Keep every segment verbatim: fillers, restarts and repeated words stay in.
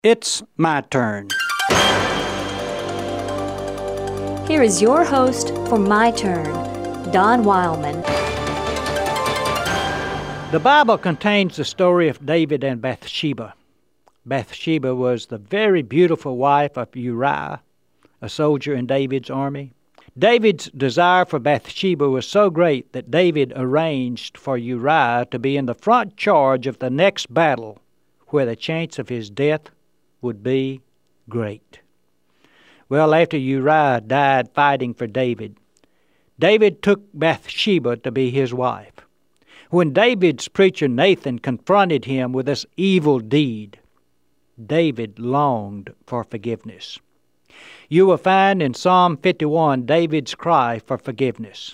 It's my turn. Here is your host for My Turn, Don Wildman. The Bible contains the story of David and Bathsheba. Bathsheba was the very beautiful wife of Uriah, a soldier in David's army. David's desire for Bathsheba was so great that David arranged for Uriah to be in the front charge of the next battle, where the chance of his death would be great. Well, after Uriah died fighting for David, David took Bathsheba to be his wife. When David's preacher Nathan confronted him with this evil deed, David longed for forgiveness. You will find in Psalm fifty-one David's cry for forgiveness.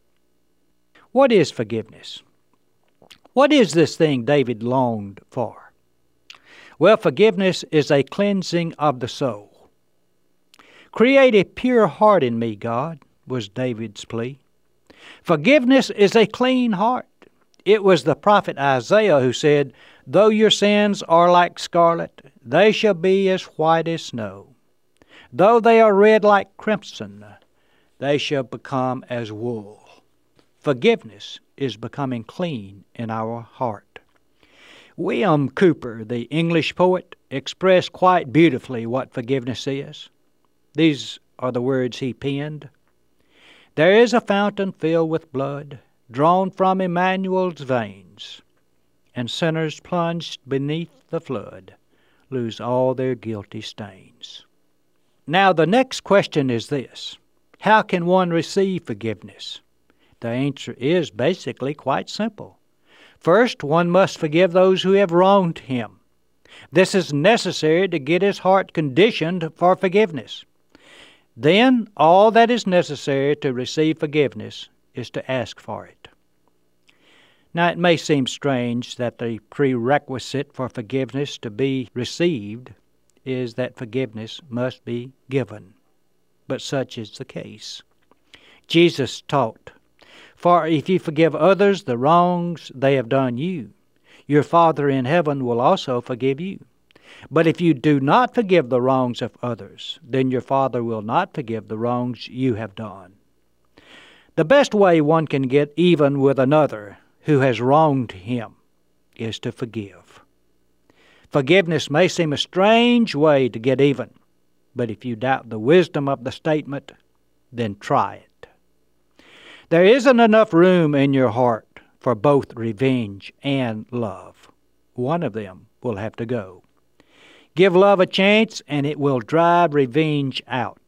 What is forgiveness? What is this thing David longed for? Well, forgiveness is a cleansing of the soul. Create a pure heart in me, God, was David's plea. Forgiveness is a clean heart. It was the prophet Isaiah who said, "Though your sins are like scarlet, they shall be as white as snow. Though they are red like crimson, they shall become as wool." Forgiveness is becoming clean in our heart. William Cowper, the English poet, expressed quite beautifully what forgiveness is. These are the words he penned. "There is a fountain filled with blood, drawn from Emmanuel's veins, and sinners plunged beneath the flood lose all their guilty stains." Now, the next question is this: how can one receive forgiveness? The answer is basically quite simple. First, one must forgive those who have wronged him. This is necessary to get his heart conditioned for forgiveness. Then, all that is necessary to receive forgiveness is to ask for it. Now, it may seem strange that the prerequisite for forgiveness to be received is that forgiveness must be given. But such is the case. Jesus taught, "For if you forgive others the wrongs they have done you, your Father in heaven will also forgive you. But if you do not forgive the wrongs of others, then your Father will not forgive the wrongs you have done." The best way one can get even with another who has wronged him is to forgive. Forgiveness may seem a strange way to get even, but if you doubt the wisdom of the statement, then try it. There isn't enough room in your heart for both revenge and love. One of them will have to go. Give love a chance, and it will drive revenge out.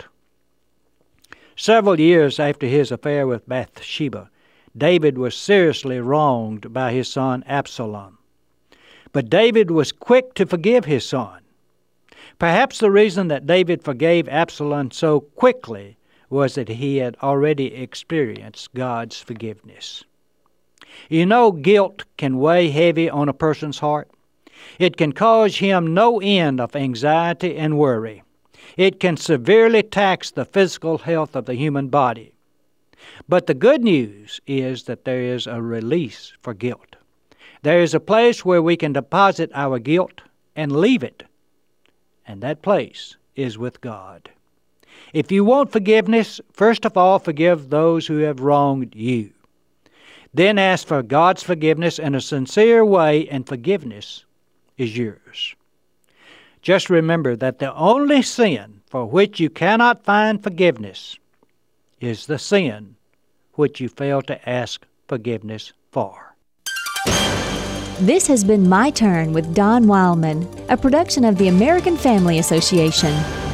Several years after his affair with Bathsheba, David was seriously wronged by his son Absalom. But David was quick to forgive his son. Perhaps the reason that David forgave Absalom so quickly was that he had already experienced God's forgiveness. You know, guilt can weigh heavy on a person's heart. It can cause him no end of anxiety and worry. It can severely tax the physical health of the human body. But the good news is that there is a release for guilt. There is a place where we can deposit our guilt and leave it, and that place is with God. If you want forgiveness, first of all, forgive those who have wronged you. Then ask for God's forgiveness in a sincere way, and forgiveness is yours. Just remember that the only sin for which you cannot find forgiveness is the sin which you fail to ask forgiveness for. This has been My Turn with Don Wildman, a production of the American Family Association.